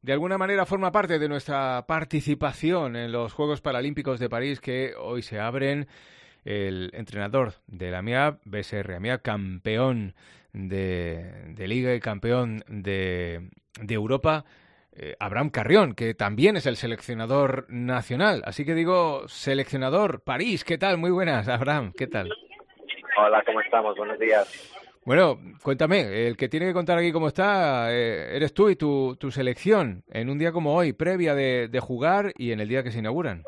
de alguna manera forma parte de nuestra participación en los Juegos Paralímpicos de París que hoy se abren. El entrenador de la AMIAB, BSR AMIAB, campeón de Liga y campeón de Europa, Abraham Carrión, que también es el seleccionador nacional. Así que digo, seleccionador París, ¿qué tal? Muy buenas, Abraham, ¿qué tal? Hola, ¿cómo estamos? Buenos días. Bueno, cuéntame, el que tiene que contar aquí cómo está eres tú y tu selección en un día como hoy, previa de jugar y en el día que se inauguran.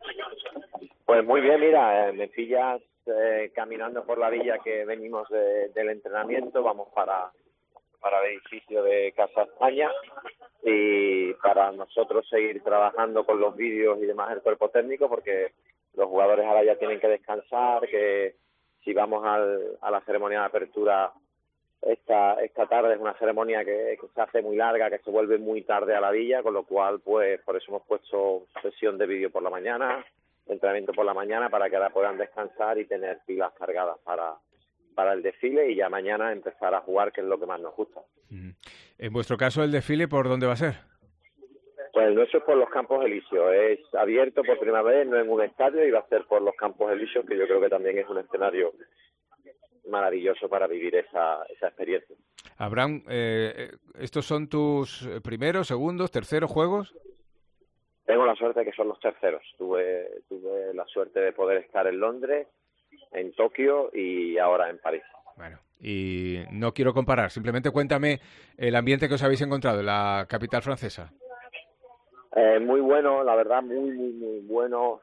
Pues muy bien, mira, me pillas caminando por la villa que venimos del entrenamiento, vamos para el edificio de Casa España y para nosotros seguir trabajando con los vídeos y demás el cuerpo técnico, porque los jugadores ahora ya tienen que descansar, que si vamos a la ceremonia de apertura esta tarde es una ceremonia que se hace muy larga, que se vuelve muy tarde a la villa, con lo cual pues por eso hemos puesto sesión de vídeo por la mañana, entrenamiento por la mañana, para que ahora puedan descansar y tener pilas cargadas para el desfile y ya mañana empezar a jugar, que es lo que más nos gusta. En vuestro caso, ¿el desfile por dónde va a ser? Pues el nuestro es por los Campos Elíseos, es abierto por primera vez, no en un estadio, y va a ser por los Campos Elíseos, que yo creo que también es un escenario maravilloso para vivir esa experiencia. Abraham, ¿estos son tus primeros, segundos, terceros juegos? Tengo la suerte de que son los terceros. Tuve la suerte de poder estar en Londres, en Tokio y ahora en París. Bueno, y no quiero comparar, simplemente cuéntame el ambiente que os habéis encontrado en la capital francesa. Muy bueno, la verdad, muy bueno.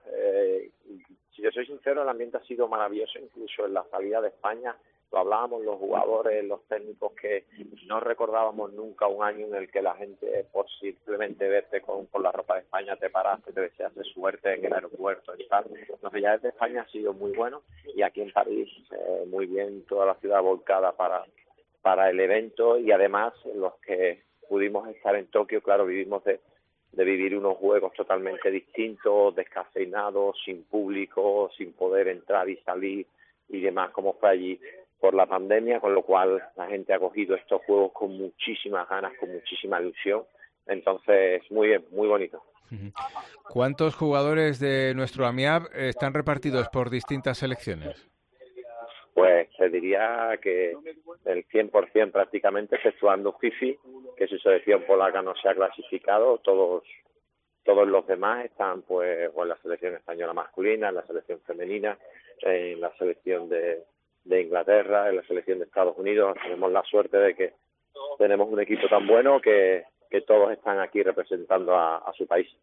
Si yo soy sincero, el ambiente ha sido maravilloso, incluso en la salida de España. Lo hablábamos los jugadores, los técnicos, que no recordábamos nunca un año en el que la gente, por simplemente verte con la ropa de España, te paraste, te deseaste suerte en el aeropuerto y tal. Entonces ya desde España ha sido muy bueno, y aquí en París muy bien, toda la ciudad volcada para el evento, y además los que pudimos estar en Tokio, claro, vivimos de vivir unos juegos totalmente distintos, descafeinados, sin público, sin poder entrar y salir y demás, como fue allí por la pandemia, con lo cual la gente ha cogido estos juegos con muchísimas ganas, con muchísima ilusión. Entonces, muy bien, muy bonito. ¿Cuántos jugadores de nuestro AMIAB están repartidos por distintas selecciones? Pues te diría que el 100% prácticamente, exceptuando Fifi, que su selección polaca no se ha clasificado. Todos los demás están pues o en la selección española masculina, en la selección femenina, en la selección de Inglaterra, en la selección de Estados Unidos. Tenemos la suerte de que tenemos un equipo tan bueno que todos están aquí representando a su país.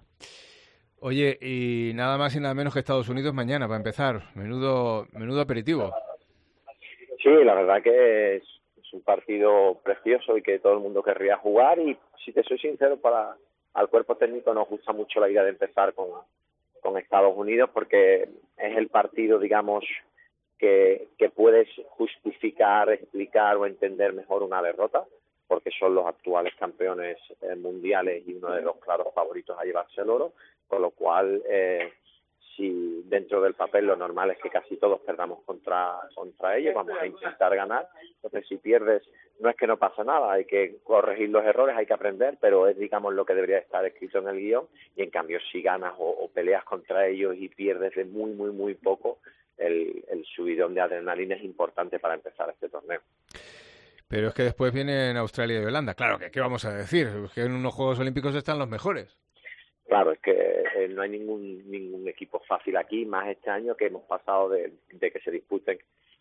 Oye, y nada más y nada menos que Estados Unidos mañana, para empezar. Menudo aperitivo. Sí, la verdad que es un partido precioso y que todo el mundo querría jugar, y si te soy sincero, al cuerpo técnico nos gusta mucho la idea de empezar con Estados Unidos, porque es el partido, digamos, que puedes justificar, explicar o entender mejor una derrota, porque son los actuales campeones mundiales y uno de los claros favoritos a llevarse el oro, con lo cual si dentro del papel lo normal es que casi todos perdamos contra ellos, vamos a intentar ganar. Entonces, si pierdes, no es que no pasa nada, hay que corregir los errores, hay que aprender, pero es, digamos, lo que debería estar escrito en el guión. Y en cambio, si ganas o peleas contra ellos y pierdes de muy poco, el subidón de adrenalina es importante para empezar este torneo. Pero es que después vienen Australia y Holanda. Claro, ¿qué vamos a decir? Que en unos Juegos Olímpicos están los mejores. Claro, es que no hay ningún equipo fácil aquí, más este año que hemos pasado de que se disputen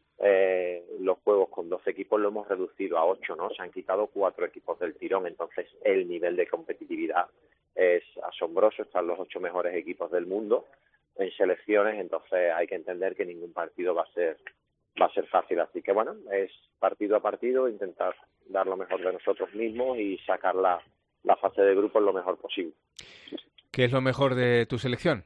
los juegos con 12 equipos, lo hemos reducido a 8, ¿no? Se han quitado 4 equipos del tirón, entonces el nivel de competitividad es asombroso. Están los 8 mejores equipos del mundo en selecciones, entonces hay que entender que ningún partido va a ser fácil. Así que bueno, es partido a partido, intentar dar lo mejor de nosotros mismos y sacar la fase de grupos lo mejor posible. ¿Qué es lo mejor de tu selección?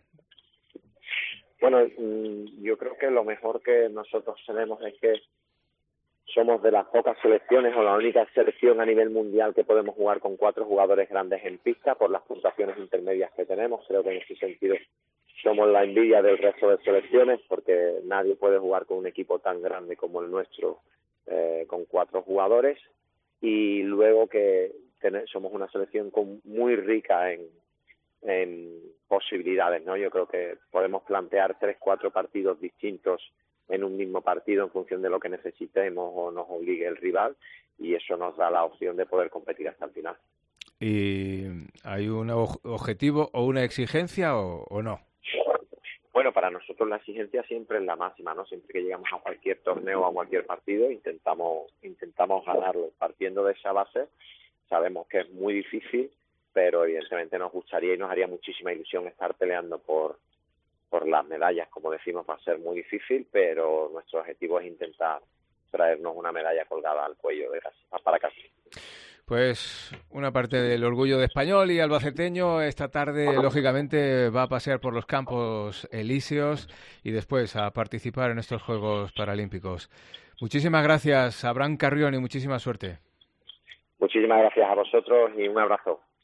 Bueno, yo creo que lo mejor que nosotros tenemos es que somos de las pocas selecciones o la única selección a nivel mundial que podemos jugar con 4 jugadores grandes en pista por las puntuaciones intermedias que tenemos. Creo que en ese sentido somos la envidia del resto de selecciones, porque nadie puede jugar con un equipo tan grande como el nuestro con 4 jugadores. Y luego que somos una selección muy rica en posibilidades, ¿no? Yo creo que podemos plantear 3-4 partidos distintos en un mismo partido en función de lo que necesitemos o nos obligue el rival, y eso nos da la opción de poder competir hasta el final. ¿Y hay un objetivo o una exigencia o no? Bueno, para nosotros la exigencia siempre es la máxima, ¿no? Siempre que llegamos a cualquier torneo o a cualquier partido intentamos ganarlo. Partiendo de esa base, sabemos que es muy difícil, pero evidentemente nos gustaría y nos haría muchísima ilusión estar peleando por las medallas. Como decimos, va a ser muy difícil, pero nuestro objetivo es intentar traernos una medalla colgada al cuello para casa. Pues una parte del orgullo de español y albaceteño esta tarde, lógicamente, va a pasear por los Campos Elíseos y después a participar en estos Juegos Paralímpicos. Muchísimas gracias, Abraham Carrión, y muchísima suerte. Muchísimas gracias a vosotros y un abrazo.